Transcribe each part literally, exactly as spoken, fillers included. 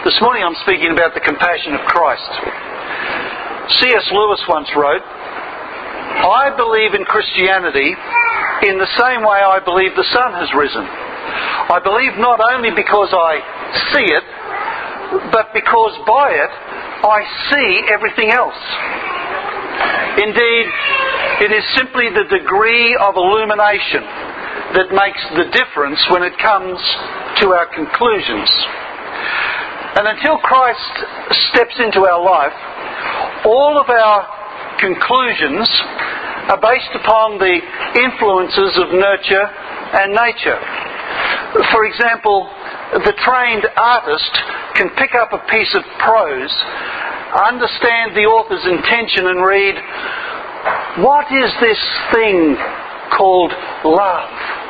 This morning I'm speaking about the compassion of Christ. C S Lewis once wrote, "I believe in Christianity in the same way I believe the sun has risen. I believe not only because I see it, but because by it I see everything else. Indeed, it is simply the degree of illumination that makes the difference when it comes to our conclusions. And until Christ steps into our life, all of our conclusions are based upon the influences of nurture and nature. For example, the trained artist can pick up a piece of prose, understand the author's intention and read, "What is this thing called love?"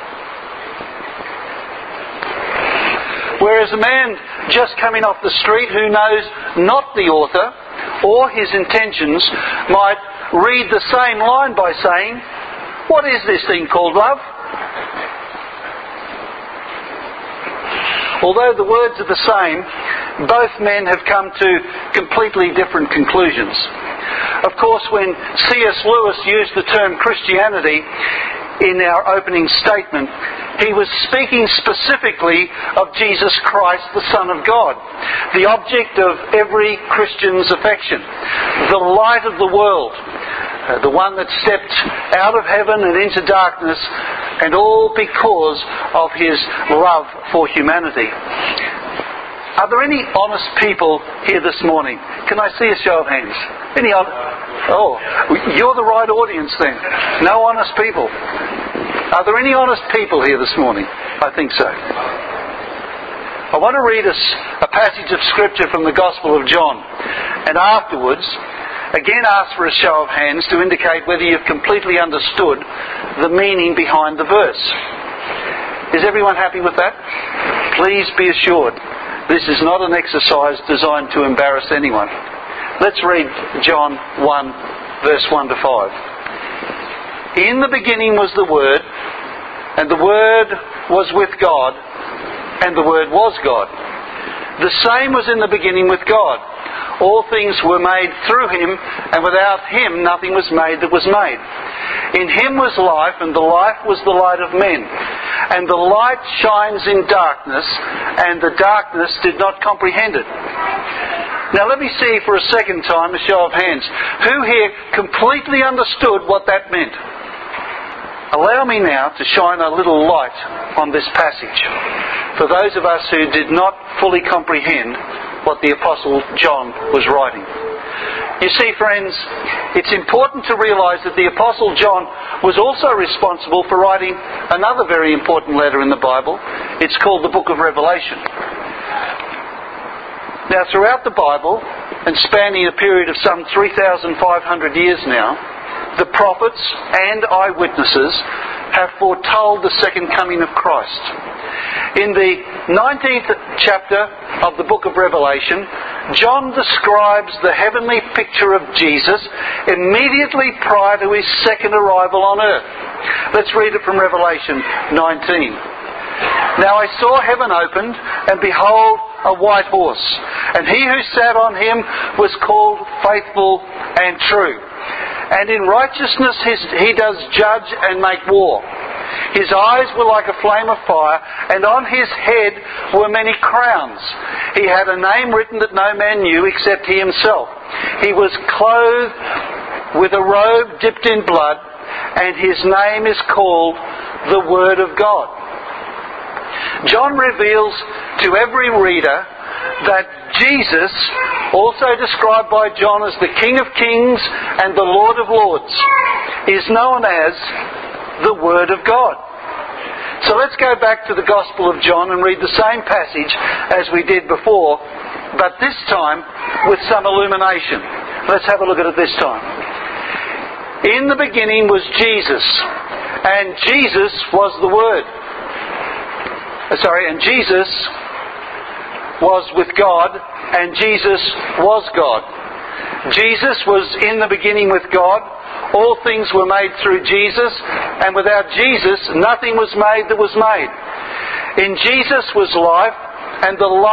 Whereas a man just coming off the street who knows not the author or his intentions might read the same line by saying, "What is this thing called love?" Although the words are the same, both men have come to completely different conclusions. Of course, when C S Lewis used the term Christianity in our opening statement, he was speaking specifically of Jesus Christ, the Son of God, the object of every Christian's affection, the light of the world, uh, the one that stepped out of heaven and into darkness, and all because of his love for humanity. Are there any honest people here this morning? Can I see a show of hands? Any honest? Oh, you're the right audience then. No honest people. Are there any honest people here this morning? I think so. I want to read us a passage of Scripture from the Gospel of John, and afterwards, again ask for a show of hands to indicate whether you've completely understood the meaning behind the verse. Is everyone happy with that? Please be assured, this is not an exercise designed to embarrass anyone. Let's read John one, verse one to five. "In the beginning was the Word, and the Word was with God, and the Word was God. The same was in the beginning with God. All things were made through Him, and without Him nothing was made that was made. In Him was life, and the life was the light of men. And the light shines in darkness, and the darkness did not comprehend it." Now let me see for a second time a show of hands. Who here completely understood what that meant? Allow me now to shine a little light on this passage for those of us who did not fully comprehend what the Apostle John was writing. You see, friends, it's important to realise that the Apostle John was also responsible for writing another very important letter in the Bible. It's called the Book of Revelation. Now, throughout the Bible, and spanning a period of some three thousand five hundred years now, the prophets and eyewitnesses have foretold the second coming of Christ. In the nineteenth chapter of the book of Revelation, John describes the heavenly picture of Jesus immediately prior to his second arrival on earth. Let's read it from Revelation nineteen. "Now I saw heaven opened, and behold, a white horse, and he who sat on him was called Faithful and True. And in righteousness his, he does judge and make war. His eyes were like a flame of fire, and on his head were many crowns. He had a name written that no man knew except he himself. He was clothed with a robe dipped in blood, and his name is called the Word of God." John reveals to every reader that Jesus, also described by John as the King of Kings and the Lord of Lords, is known as the Word of God. So let's go back to the Gospel of John and read the same passage as we did before, but this time with some illumination. Let's have a look at it this time. "In the beginning was Jesus, and Jesus was the Word." Sorry, and Jesus was with God, and Jesus was God. Jesus was in the beginning with God. All things were made through Jesus, and without Jesus nothing was made that was made. In Jesus was life, and the life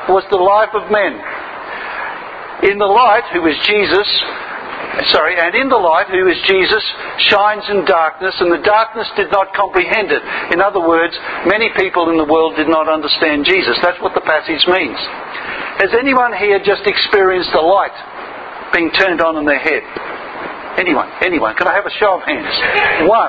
was the life of men. In the light, who is Jesus, sorry, and in the light, who is Jesus, shines in darkness, and the darkness did not comprehend it. In other words, many people in the world did not understand Jesus. That's what the passage means. Has anyone here just experienced a light being turned on in their head? Anyone? Anyone? Can I have a show of hands? One.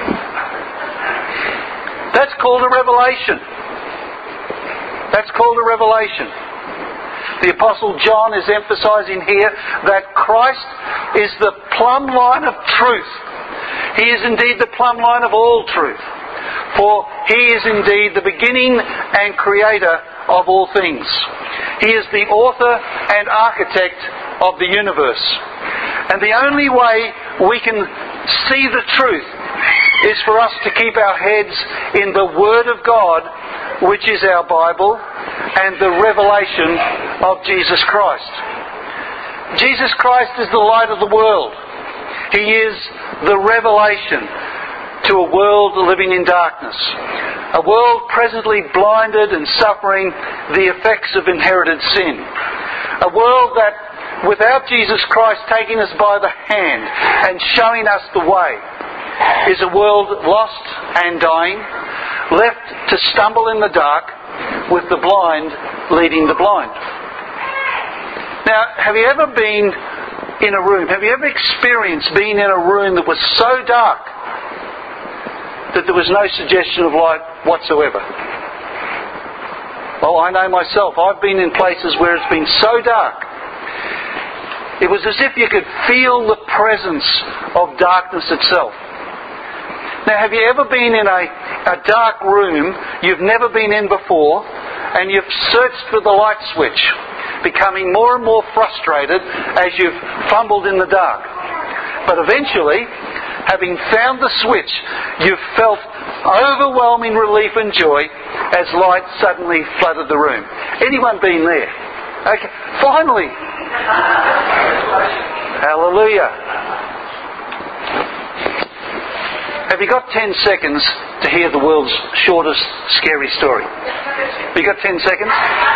That's called a revelation. That's called a revelation. The Apostle John is emphasizing here that Christ is the plumb line of truth. He is indeed the plumb line of all truth. For He is indeed the beginning and creator of all things. He is the author and architect of the universe. And the only way we can see the truth is for us to keep our heads in the Word of God, which is our Bible, and the revelation of Jesus Christ. Jesus Christ is the light of the world. He is the revelation to a world living in darkness. A world presently blinded and suffering the effects of inherited sin. A world that, without Jesus Christ taking us by the hand and showing us the way, is a world lost and dying, left to stumble in the dark, with the blind leading the blind. Now, have you ever been in a room, have you ever experienced being in a room that was so dark that there was no suggestion of light whatsoever? Well, I know myself. I've been in places where it's been so dark. It was as if you could feel the presence of darkness itself. Now, have you ever been in a, a dark room you've never been in before, and you've searched for the light switch, becoming more and more frustrated as you've fumbled in the dark? But eventually, having found the switch, you've felt overwhelming relief and joy as light suddenly flooded the room. Anyone been there? Okay, finally! Hallelujah! Have you got ten seconds to hear the world's shortest scary story? Have you got ten seconds?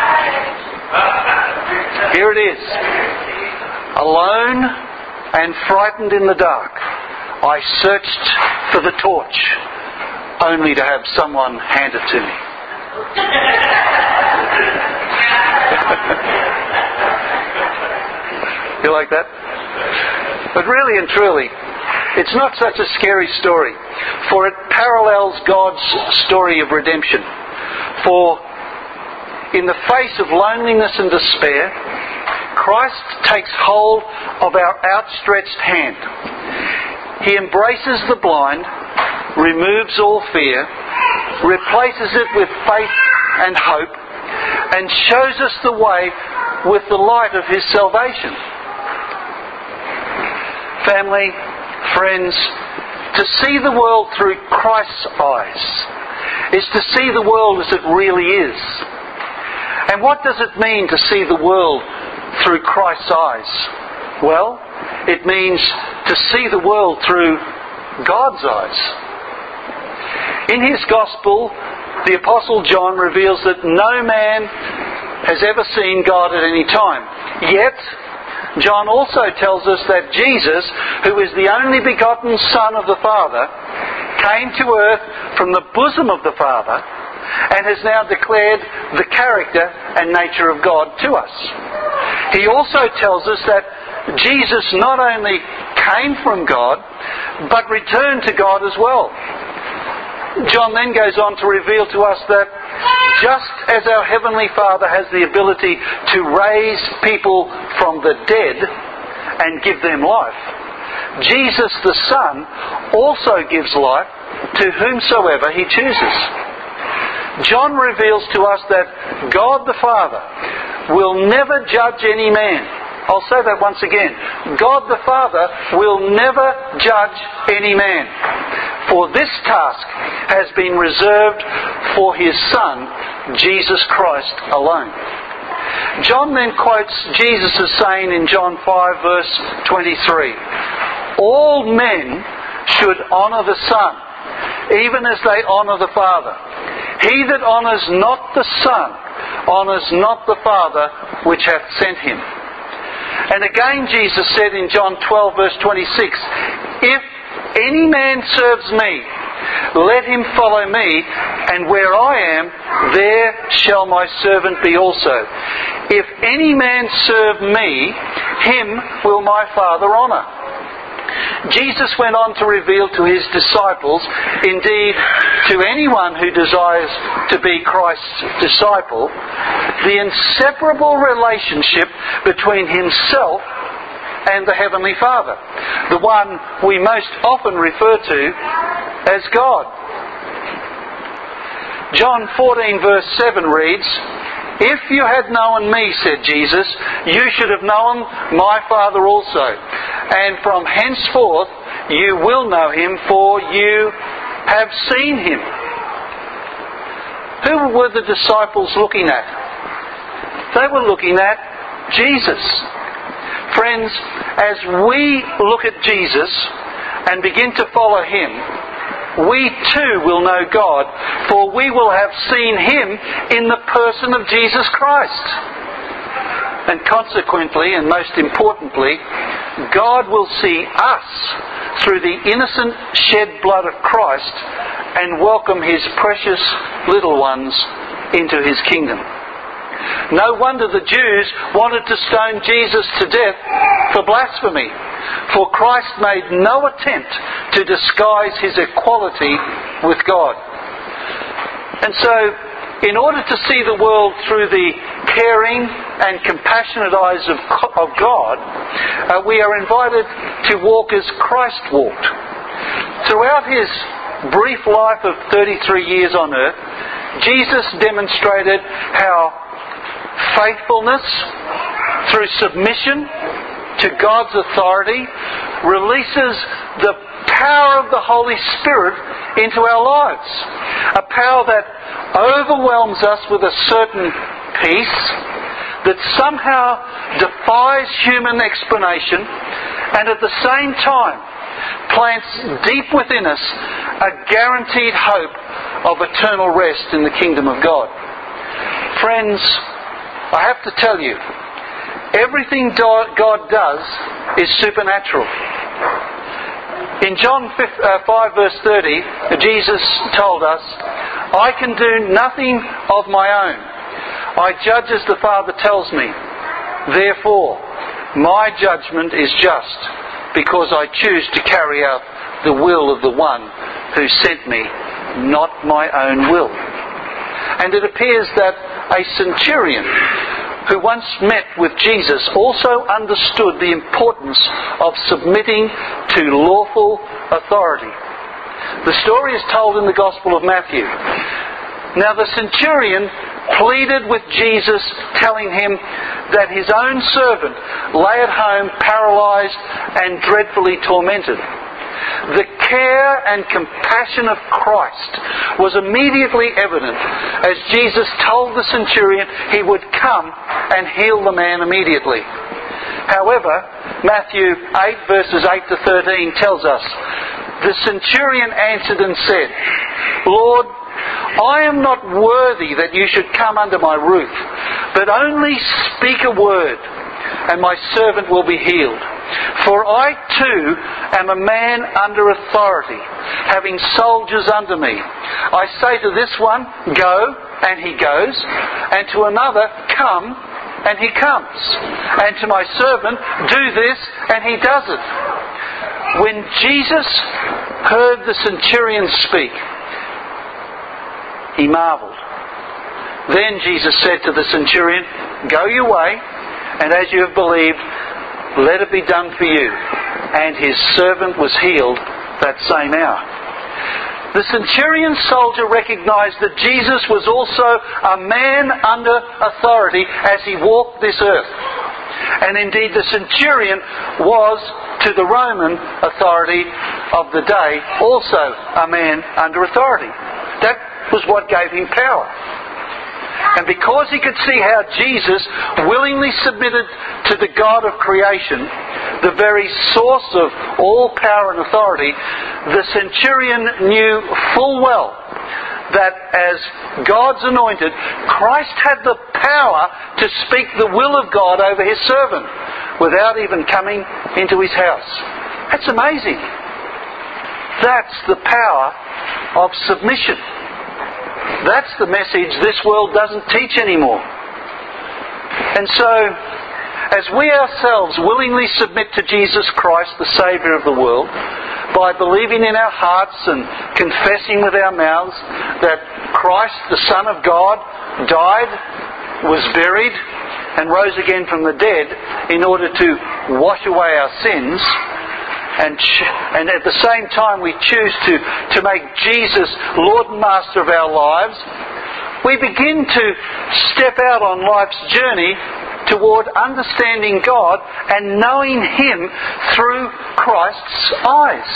Here it is. Alone and frightened in the dark, I searched for the torch, only to have someone hand it to me. You like that? But really and truly, it's not such a scary story, for it parallels God's story of redemption. For in the face of loneliness and despair, Christ takes hold of our outstretched hand. He embraces the blind, removes all fear, replaces it with faith and hope, and shows us the way with the light of His salvation. Family, friends, to see the world through Christ's eyes is to see the world as it really is. And what does it mean to see the world through Christ's eyes? Well, it means to see the world through God's eyes. In his Gospel, the Apostle John reveals that no man has ever seen God at any time. Yet, John also tells us that Jesus, who is the only begotten Son of the Father, came to earth from the bosom of the Father and has now declared the character and nature of God to us. He also tells us that Jesus not only came from God, but returned to God as well. John then goes on to reveal to us that just as our Heavenly Father has the ability to raise people from the dead and give them life, Jesus the Son also gives life to whomsoever He chooses. John reveals to us that God the Father will never judge any man. I'll say that once again. God the Father will never judge any man, for this task has been reserved for His Son, Jesus Christ alone. John then quotes Jesus' saying in John five verse twenty-three, "All men should honour the Son, even as they honour the Father. He that honours not the Son honours not the Father which hath sent him. And again Jesus said in John twelve verse twenty-six, If any man serves me, let him follow me, and where I am, there shall my servant be also. If any man serve me, him will my Father honour. Jesus went on to reveal to his disciples, indeed to anyone who desires to be Christ's disciple, the inseparable relationship between himself and the Heavenly Father, the one we most often refer to as God. John fourteen verse seven reads, If you had known me, said Jesus, you should have known my Father also, and from henceforth you will know him, for you have seen him. Who were the disciples looking at? They were looking at Jesus. Friends, as we look at Jesus and begin to follow him, we too will know God, for we will have seen him in the person of Jesus Christ. And consequently, and most importantly, God will see us through the innocent shed blood of Christ and welcome his precious little ones into his kingdom. No wonder the Jews wanted to stone Jesus to death for blasphemy, for Christ made no attempt to disguise his equality with God. And so, in order to see the world through the caring and compassionate eyes of, of God, uh, we are invited to walk as Christ walked. Throughout his brief life of thirty-three years on earth, Jesus demonstrated how faithfulness through submission to God's authority releases the power of the Holy Spirit into our lives. A power that overwhelms us with a certain peace that somehow defies human explanation and at the same time plants deep within us a guaranteed hope of eternal rest in the kingdom of God. Friends, I have to tell you, everything God does is supernatural. In John five verse thirty, Jesus told us, I can do nothing of my own. I judge as the Father tells me. Therefore, my judgment is just, because I choose to carry out the will of the one who sent me, not my own will. And it appears that a centurion who once met with Jesus also understood the importance of submitting to lawful authority. The story is told in the Gospel of Matthew. Now the centurion pleaded with Jesus, telling him that his own servant lay at home paralysed and dreadfully tormented. The care and compassion of Christ was immediately evident as Jesus told the centurion he would come and heal the man immediately. However, Matthew eight verses eight to thirteen tells us, the centurion answered and said, Lord, I am not worthy that you should come under my roof, but only speak a word, and my servant will be healed. For I too am a man under authority, having soldiers under me. I say to this one, go, and he goes, and to another, come, and he comes, and to my servant, do this, and he does it. When Jesus heard the centurion speak, he marvelled. Then Jesus said to the centurion, go your way, and as you have believed, let it be done for you. And his servant was healed that same hour. The centurion soldier recognized that Jesus was also a man under authority as he walked this earth. And indeed the centurion was, to the Roman authority of the day, also a man under authority. That was what gave him power. And because he could see how Jesus willingly submitted to the God of creation, the very source of all power and authority, the centurion knew full well that as God's anointed, Christ had the power to speak the will of God over his servant without even coming into his house. That's amazing. That's the power of submission. That's the message this world doesn't teach anymore. And so, as we ourselves willingly submit to Jesus Christ, the Saviour of the world, by believing in our hearts and confessing with our mouths that Christ, the Son of God, died, was buried, and rose again from the dead in order to wash away our sins, and ch- and at the same time we choose to, to make Jesus Lord and Master of our lives, we begin to step out on life's journey toward understanding God and knowing Him through Christ's eyes.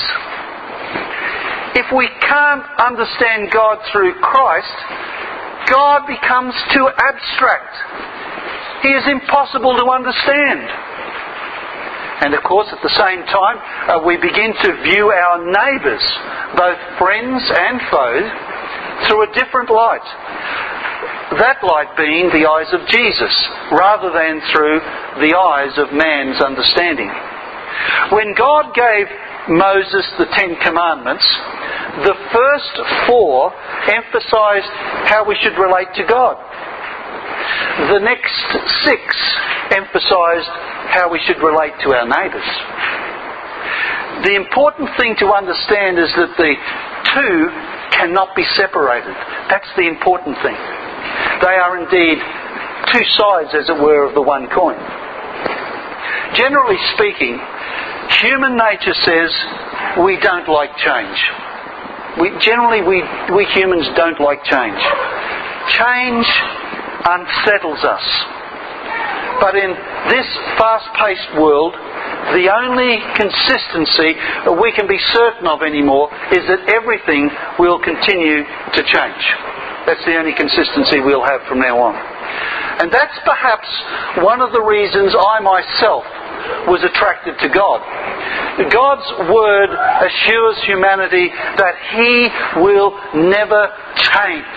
If we can't understand God through Christ, God becomes too abstract. He is impossible to understand. And of course, at the same time, uh, we begin to view our neighbours, both friends and foes, through a different light. That light being the eyes of Jesus, rather than through the eyes of man's understanding. When God gave Moses the Ten Commandments, the first four emphasised how we should relate to God. The next six emphasised how we should relate to our neighbours. The important thing to understand is that the two cannot be separated. That's the important thing. They are indeed two sides, as it were, of the one coin. Generally speaking, human nature says we don't like change. We, generally, we, we humans don't like change. Change unsettles us. But in this fast-paced world, the only consistency we can be certain of anymore is that everything will continue to change. That's the only consistency we'll have from now on. And that's perhaps one of the reasons I myself was attracted to God. God's Word assures humanity that He will never change.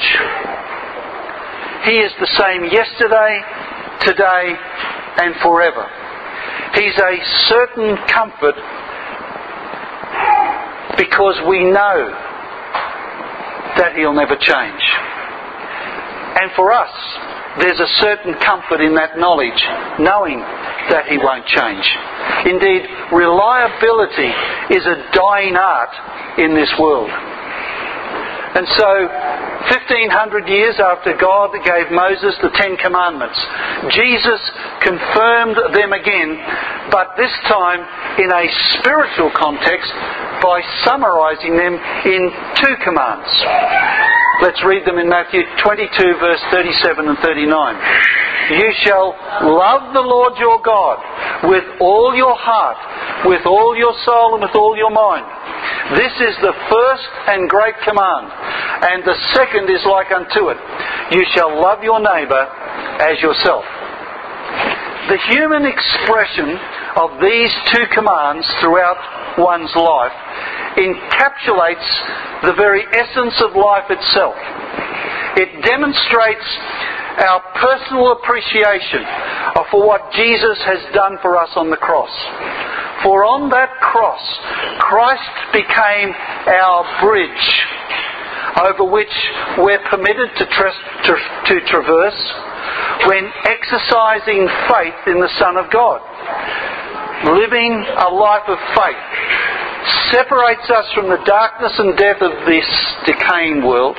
He is the same yesterday, today, and forever. He's a certain comfort because we know that He'll never change. And for us, there's a certain comfort in that knowledge, knowing that He won't change. Indeed, reliability is a dying art in this world. And so, fifteen hundred years after God gave Moses the Ten Commandments, Jesus confirmed them again, but this time in a spiritual context by summarising them in two commands. Let's read them in Matthew twenty-two, verse thirty-seven and thirty-nine. You shall love the Lord your God with all your heart, with all your soul, and with all your mind. This is the first and great command, and the second is like unto it. You shall love your neighbour as yourself. The human expression of these two commands throughout one's life encapsulates the very essence of life itself. It demonstrates our personal appreciation for what Jesus has done for us on the cross. For on that cross, Christ became our bridge over which we're permitted to, tra- to, to traverse when exercising faith in the Son of God. Living a life of faith separates us from the darkness and death of this decaying world.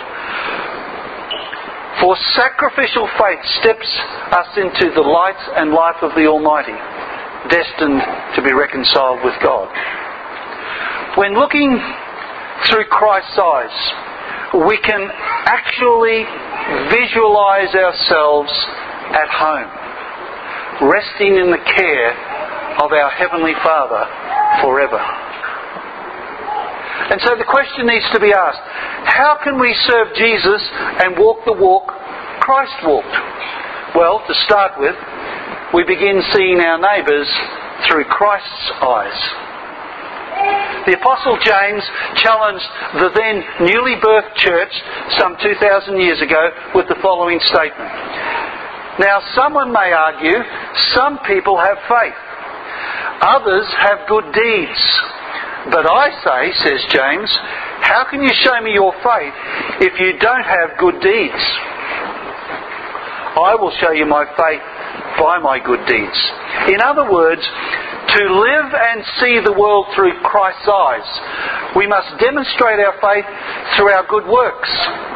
For sacrificial faith steps us into the light and life of the Almighty, destined to be reconciled with God. When looking through Christ's eyes, we can actually visualise ourselves at home, resting in the care of our Heavenly Father forever. And so the question needs to be asked, how can we serve Jesus and walk the walk Christ walked? Well, to start with, we begin seeing our neighbours through Christ's eyes. The Apostle James challenged the then newly birthed church some two thousand years ago with the following statement. Now, someone may argue, some people have faith. Others have good deeds. But I say, says James, how can you show me your faith if you don't have good deeds? I will show you my faith by my good deeds. In other words, to live and see the world through Christ's eyes, we must demonstrate our faith through our good works.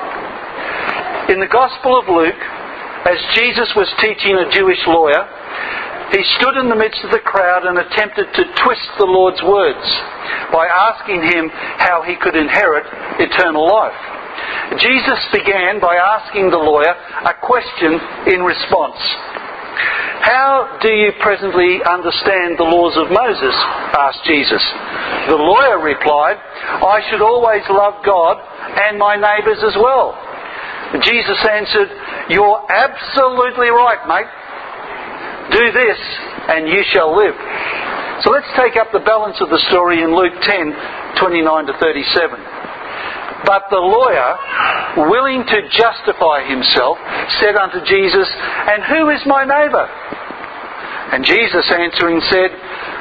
In the Gospel of Luke, as Jesus was teaching a Jewish lawyer, he stood in the midst of the crowd and attempted to twist the Lord's words by asking him how he could inherit eternal life. Jesus began by asking the lawyer a question in response. How do you presently understand the laws of Moses? Asked Jesus. The lawyer replied, I should always love God and my neighbours as well. Jesus answered, you're absolutely right, mate. Do this and you shall live. So let's take up the balance of the story in Luke ten, twenty-nine to thirty-seven. But the lawyer, willing to justify himself, said unto Jesus, and who is my neighbour? And Jesus answering said,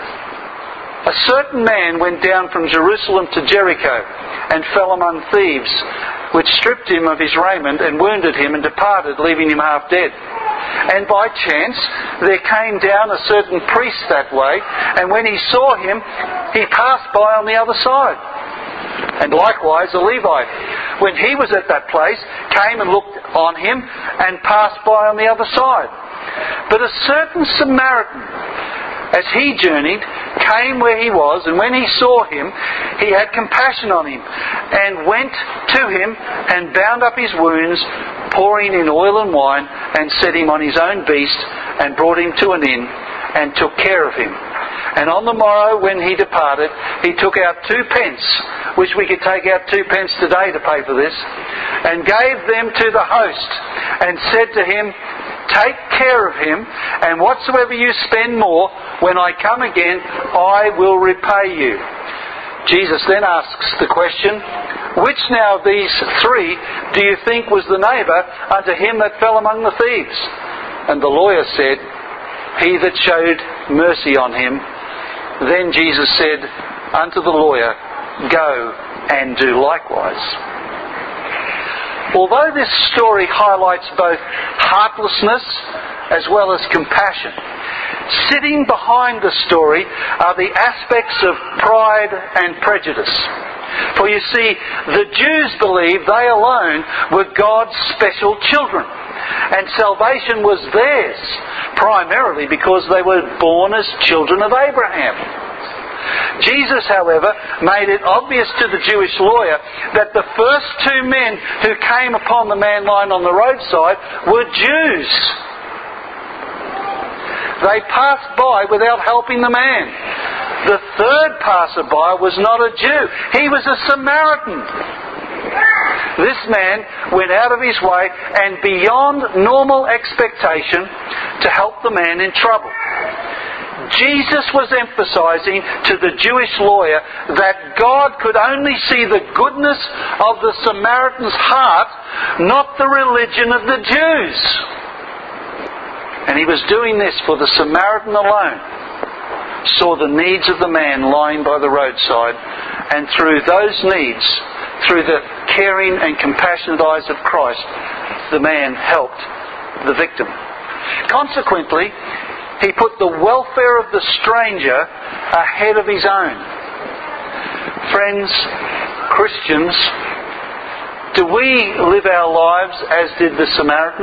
a certain man went down from Jerusalem to Jericho and fell among thieves, which stripped him of his raiment and wounded him and departed, leaving him half dead. And by chance there came down a certain priest that way, and when he saw him, he passed by on the other side. And likewise a Levite, when he was at that place, came and looked on him and passed by on the other side. But a certain Samaritan, as he journeyed, came where he was, and when he saw him, he had compassion on him, and went to him and bound up his wounds, pouring in oil and wine, and set him on his own beast, and brought him to an inn, and took care of him. And on the morrow when he departed, he took out two pence, which we could take out two pence today to pay for this, and gave them to the host, and said to him, take care of him, and whatsoever you spend more, when I come again, I will repay you. Jesus then asks the question, which now of these three do you think was the neighbour unto him that fell among the thieves? And the lawyer said, he that showed mercy on him. Then Jesus said unto the lawyer, go and do likewise. Although this story highlights both heartlessness as well as compassion, sitting behind the story are the aspects of pride and prejudice. For you see, the Jews believed they alone were God's special children, and salvation was theirs, primarily because they were born as children of Abraham. Jesus, however, made it obvious to the Jewish lawyer that the first two men who came upon the man lying on the roadside were Jews. They passed by without helping the man. The third passerby was not a Jew. He was a Samaritan. This man went out of his way and beyond normal expectation to help the man in trouble. Jesus was emphasizing to the Jewish lawyer that God could only see the goodness of the Samaritan's heart, not the religion of the Jews. And he was doing this for the Samaritan alone saw the needs of the man lying by the roadside, and through those needs, through the caring and compassionate eyes of Christ, the man helped the victim. Consequently, he put the welfare of the stranger ahead of his own. Friends, Christians, do we live our lives as did the Samaritan?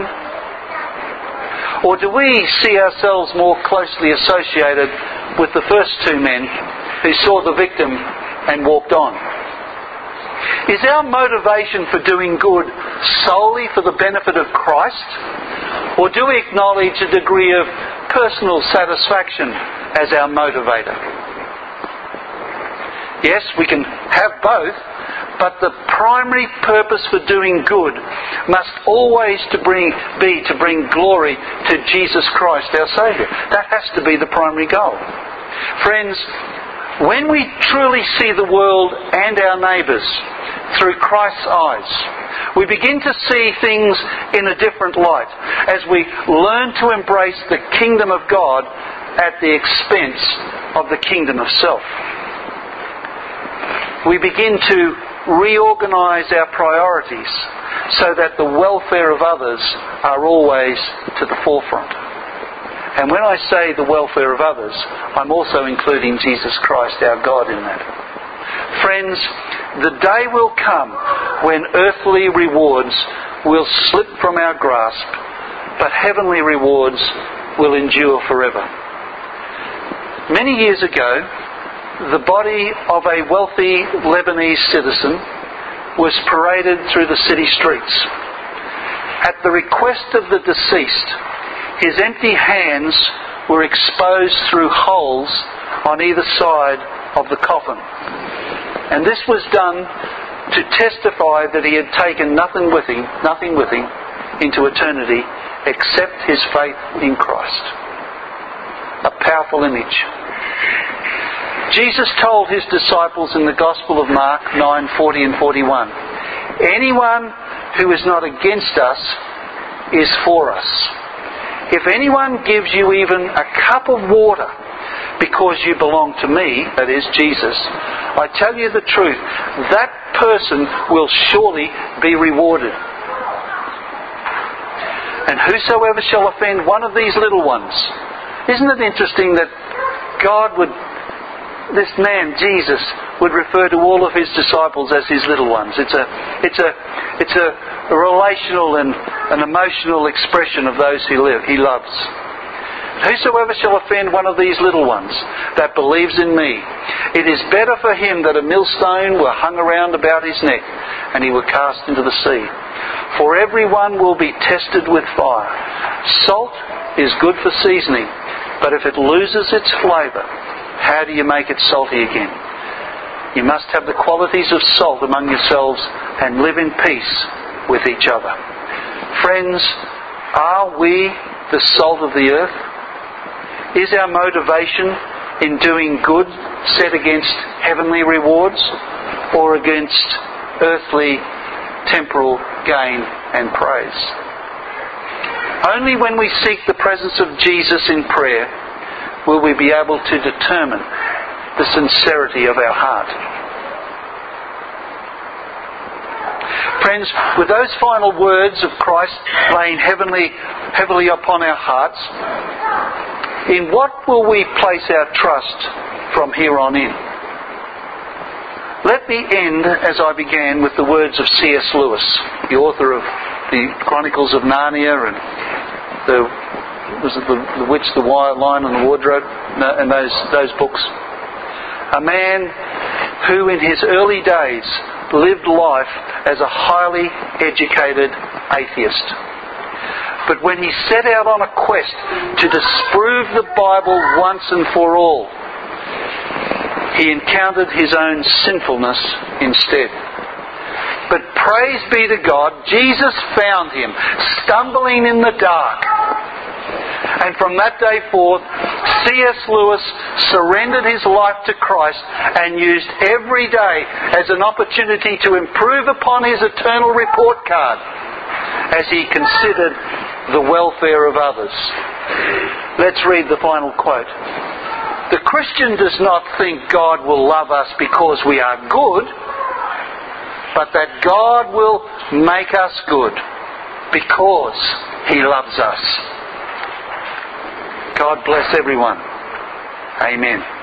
Or do we see ourselves more closely associated with the first two men who saw the victim and walked on? Is our motivation for doing good solely for the benefit of Christ? Or do we acknowledge a degree of personal satisfaction as our motivator? Yes, we can have both, but the primary purpose for doing good must always to bring, be to bring glory to Jesus Christ, our Saviour. That has to be the primary goal. Friends, When we truly see the world and our neighbours through Christ's eyes, we begin to see things in a different light as we learn to embrace the kingdom of God at the expense of the kingdom of self. We begin to reorganise our priorities so that the welfare of others are always to the forefront. And when I say the welfare of others, I'm also including Jesus Christ, our God, in that. Friends, the day will come when earthly rewards will slip from our grasp, but heavenly rewards will endure forever. Many years ago, the body of a wealthy Lebanese citizen was paraded through the city streets. At the request of the deceased, his empty hands were exposed through holes on either side of the coffin. And this was done to testify that he had taken nothing with him, nothing with him into eternity except his faith in Christ. A powerful image. Jesus told his disciples in the Gospel of Mark nine forty and forty-one, "Anyone who is not against us is for us. If anyone gives you even a cup of water because you belong to me," that is Jesus, "I tell you the truth, that person will surely be rewarded. And whosoever shall offend one of these little ones." Isn't it interesting that God would, this man, Jesus, would refer to all of his disciples as his little ones. It's a, it's a, it's a, a relational and an emotional expression of those he live, he loves. "Whosoever shall offend one of these little ones that believes in me, it is better for him that a millstone were hung around about his neck and he were cast into the sea. For everyone will be tested with fire. Salt is good for seasoning, but if it loses its flavour, how do you make it salty again? You must have the qualities of salt among yourselves and live in peace with each other." Friends, are we the salt of the earth? Is our motivation in doing good set against heavenly rewards or against earthly, temporal gain and praise? Only when we seek the presence of Jesus in prayer will we be able to determine the sincerity of our heart. Friends, with those final words of Christ laying heavenly, heavily upon our hearts, in what will we place our trust from here on in? Let me end as I began with the words of C S Lewis, the author of the Chronicles of Narnia and the was it the, the Witch, the Lion and the Wardrobe, and those those books. A man who in his early days lived life as a highly educated atheist. But when he set out on a quest to disprove the Bible once and for all, he encountered his own sinfulness instead. But praise be to God, Jesus found him, stumbling in the dark. And from that day forth, C S Lewis surrendered his life to Christ and used every day as an opportunity to improve upon his eternal report card as he considered the welfare of others. Let's read the final quote. "The Christian does not think God will love us because we are good, but that God will make us good because He loves us." God bless everyone. Amen.